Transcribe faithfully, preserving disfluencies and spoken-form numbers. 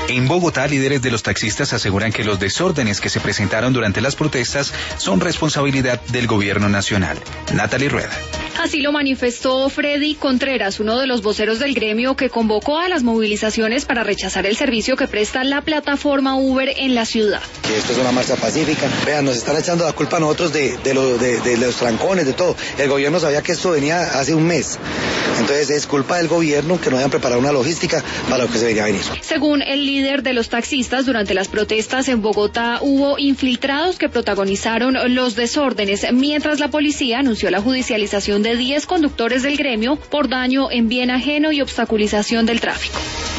En Bogotá, líderes de los taxistas aseguran que los desórdenes que se presentaron durante las protestas son responsabilidad del gobierno nacional. Natalie Rueda. Así lo manifestó Freddy Contreras, uno de los voceros del gremio que convocó a las movilizaciones para rechazar el servicio que presta la plataforma Uber en la ciudad. Esto es una marcha pacífica. Vean, nos están echando la culpa a nosotros de, de, lo, de, de los trancones, de todo. El gobierno sabía que esto venía hace un mes. Entonces es culpa del gobierno que no hayan preparado una logística para lo que se venía a venir. Según el líder de los taxistas, durante las protestas en Bogotá hubo infiltrados que protagonizaron los desórdenes, mientras la policía anunció la judicialización de diez conductores del gremio por daño en bien ajeno y obstaculización del tráfico.